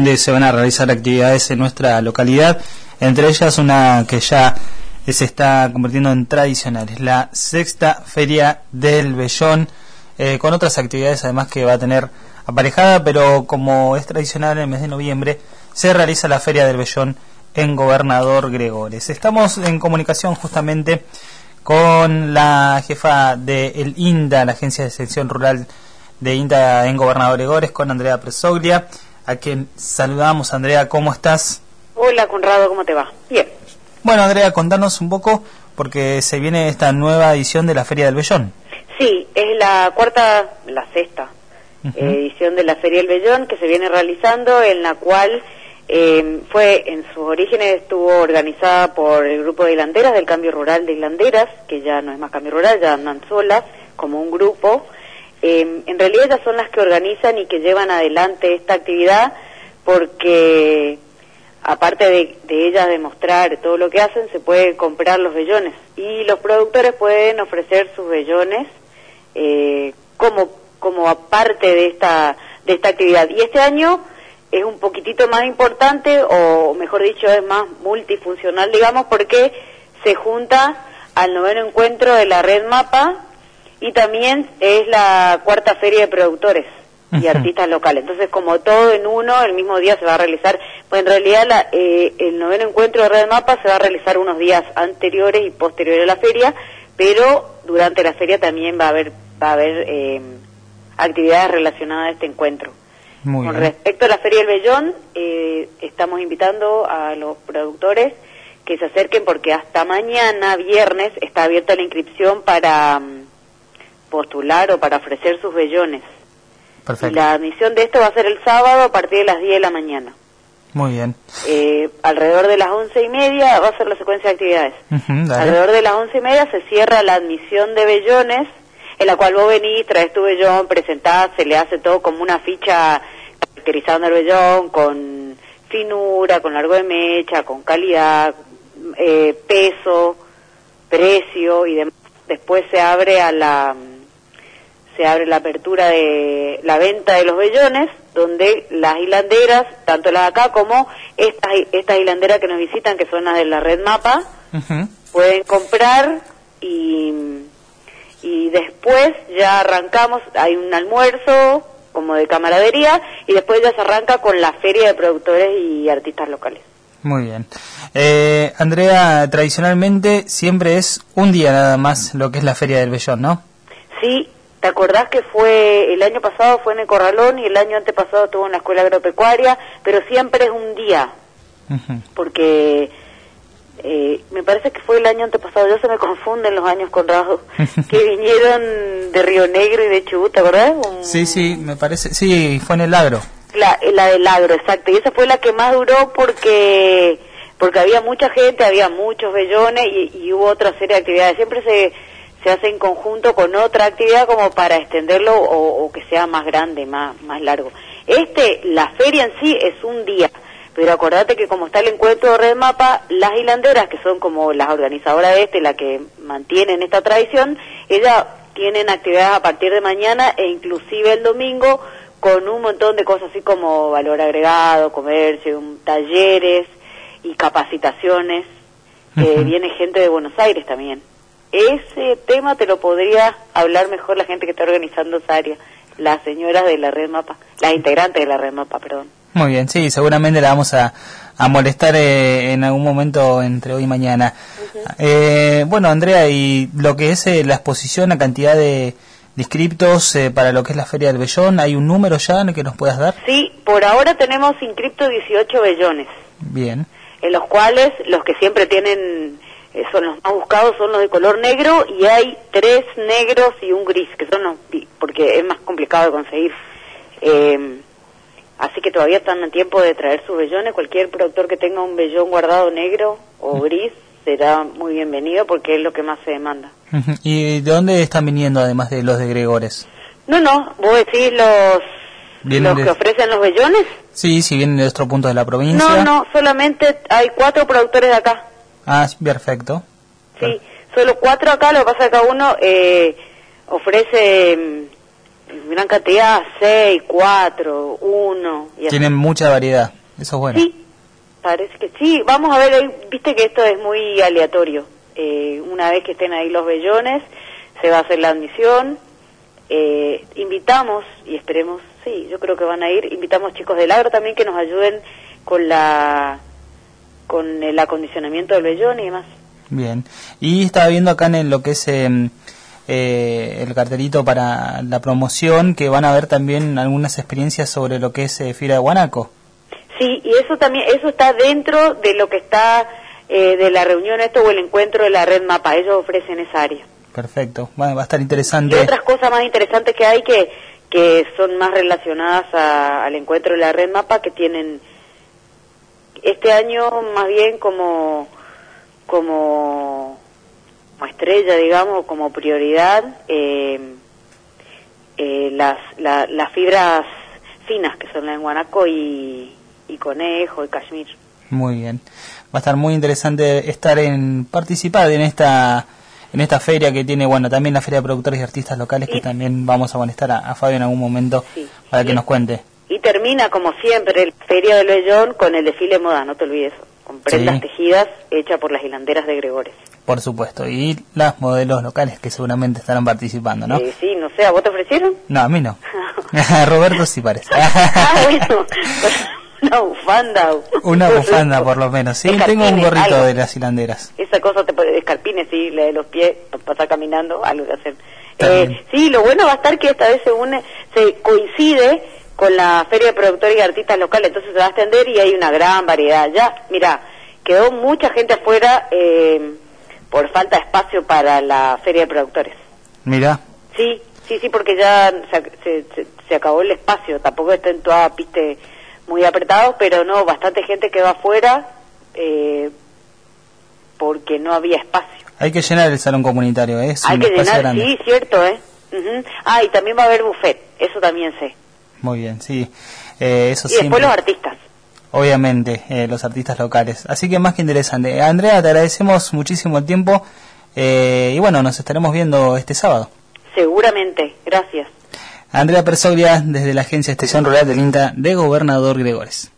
Se van a realizar actividades en nuestra localidad, entre ellas una que ya se está convirtiendo en tradicional, es la sexta Feria del Vellón, con otras actividades además que va a tener aparejada, pero como es tradicional en el mes de noviembre se realiza la Feria del Vellón en Gobernador Gregores. Estamos en comunicación justamente con la jefa del INDA, la Agencia de Extensión Rural de INDA en Gobernador Gregores, con Andrea Presoglia, a quien saludamos. Andrea, ¿cómo estás? Hola, Conrado, ¿cómo te va? Bien. Bueno, Andrea, contanos un poco, porque se viene esta nueva edición de la Feria del Vellón. Sí, es la sexta edición de la Feria del Vellón que se viene realizando, en la cual en sus orígenes estuvo organizada por el grupo de hilanderas del Cambio Rural de Hilanderas, que ya no es más Cambio Rural, ya andan solas como un grupo. En realidad ellas son las que organizan y que llevan adelante esta actividad, porque aparte de ellas demostrar todo lo que hacen, se puede comprar los vellones y los productores pueden ofrecer sus vellones como aparte de esta actividad. Y este año es un poquitito más importante, o mejor dicho, es más multifuncional, digamos, porque se junta al 9º encuentro de la Red Mapa, y también es la cuarta feria de productores y artistas locales. Entonces, como todo en uno, el mismo día se va a realizar. Pues en realidad el 9º encuentro de Red Mapa se va a realizar unos días anteriores y posteriores a la feria, pero durante la feria también va a haber actividades relacionadas a este encuentro. Con respecto a la Feria del Vellón, estamos invitando a los productores que se acerquen, porque hasta mañana, viernes, está abierta la inscripción para postular o para ofrecer sus vellones. Perfecto. Y la admisión de esto va a ser el sábado a partir de las 10 de la mañana. Muy bien. Alrededor de las 11:30 va a ser la secuencia de actividades. Alrededor de las 11:30 se cierra la admisión de vellones, en la cual vos venís, traes tu vellón, presentás, se le hace todo como una ficha caracterizando el vellón, con finura, con largo de mecha, con calidad, peso, precio y demás. Después se abre la apertura de la venta de los vellones, donde las hilanderas, tanto las de acá como estas hilanderas que nos visitan, que son las de la Red Mapa, pueden comprar y después ya arrancamos, hay un almuerzo como de camaradería, y después ya se arranca con la feria de productores y artistas locales. Muy bien. Andrea, tradicionalmente siempre es un día nada más lo que es la Feria del Vellón, ¿no? Sí, ¿te acordás que el año pasado fue en el Corralón y el año antepasado estuvo en la Escuela Agropecuaria? Pero siempre es un día, porque me parece que fue el año antepasado, ya se me confunden los años, Conrado, que vinieron de Río Negro y de Chubut, ¿te acordás? Sí, me parece, sí, fue en el Agro. La del Agro, exacto, y esa fue la que más duró porque había mucha gente, había muchos vellones y hubo otra serie de actividades. Siempre se hace en conjunto con otra actividad como para extenderlo o que sea más grande, más largo. La feria en sí es un día, pero acordate que como está el encuentro de Red Mapa, las hilanderas, que son como las organizadoras de la que mantienen esta tradición, ellas tienen actividades a partir de mañana e inclusive el domingo, con un montón de cosas así como valor agregado, comercio, talleres y capacitaciones. Viene gente de Buenos Aires también. Ese tema te lo podría hablar mejor la gente que está organizando esa área, las señoras de la Red Mapa, las integrantes de la Red Mapa, perdón. Muy bien, sí, seguramente la vamos a molestar en algún momento entre hoy y mañana. Bueno, Andrea, y lo que es la exposición, la cantidad de inscriptos para lo que es la Feria del Vellón, ¿hay un número ya en el que nos puedas dar? Sí, por ahora tenemos inscriptos 18 vellones. Bien. En los cuales los que siempre tienen, son los más buscados, son los de color negro, y hay 3 negros y un gris, que son porque es más complicado de conseguir. Así que todavía están a tiempo de traer sus vellones. Cualquier productor que tenga un vellón guardado negro o gris será muy bienvenido, porque es lo que más se demanda. ¿Y de dónde están viniendo, además de los de Gregores? No, vos decís los que ofrecen los vellones. Sí, si vienen de otro punto de la provincia. No, solamente hay 4 productores de acá. Ah, perfecto. Sí, solo 4 acá. Lo que pasa es que cada uno ofrece gran cantidad, 6, 4, 1. Tienen mucha variedad, eso es bueno. Sí, parece que sí. Vamos a ver, viste que esto es muy aleatorio. Una vez que estén ahí los vellones, se va a hacer la admisión. Invitamos, y esperemos, sí, yo creo que van a ir, invitamos chicos del agro también que nos ayuden con el acondicionamiento del vellón y demás. Bien, y estaba viendo acá en lo que es el cartelito para la promoción, que van a ver también algunas experiencias sobre lo que es Fibra de Guanaco. Sí, y eso también, eso está dentro de lo que está de la reunión o el encuentro de la red MAPA. Ellos ofrecen esa área. Perfecto, bueno, va a estar interesante. Y otras cosas más interesantes que hay que son más relacionadas al encuentro de la red MAPA, que tienen este año más bien como estrella, digamos, como prioridad, las fibras finas, que son la de guanaco y conejo y cashmere. Muy bien, va a estar muy interesante participar en esta feria que tiene, bueno, también la Feria de Productores y Artistas Locales, que también vamos a molestar a Fabio en algún momento, sí, para que nos cuente. Y termina, como siempre, la Feria del Vellón con el desfile de moda, no te olvides, con prendas tejidas hechas por las hilanderas de Gregores. Por supuesto, y las modelos locales que seguramente estarán participando, ¿no? Sí, no sé, ¿a vos te ofrecieron? No, a mí no. Roberto sí parece. Bueno, una bufanda. Una bufanda, por lo menos. Sí, tengo un gorrito algo de las hilanderas. Esa cosa te puede escarpines, sí, la de los pies, pasar caminando, algo que hacer. Sí, lo bueno va a estar que esta vez se coincide con la Feria de Productores y Artistas Locales, entonces se va a extender y hay una gran variedad. Ya, mira, quedó mucha gente afuera por falta de espacio para la Feria de Productores. Mira. Sí, porque ya se acabó el espacio, tampoco estén todas, piste, muy apretados, pero no, bastante gente quedó afuera porque no había espacio. Hay que llenar el salón comunitario, ¿eh? Hay que llenar, grande. Sí, cierto, Uh-huh. Y también va a haber buffet, eso también sé. Muy bien, sí. Eso y después los artistas. Obviamente, los artistas locales. Así que más que interesante. Andrea, te agradecemos muchísimo el tiempo y bueno, nos estaremos viendo este sábado. Seguramente, gracias. Andrea Persoglia, desde la Agencia de Extensión Rural del INTA de Gobernador Gregores.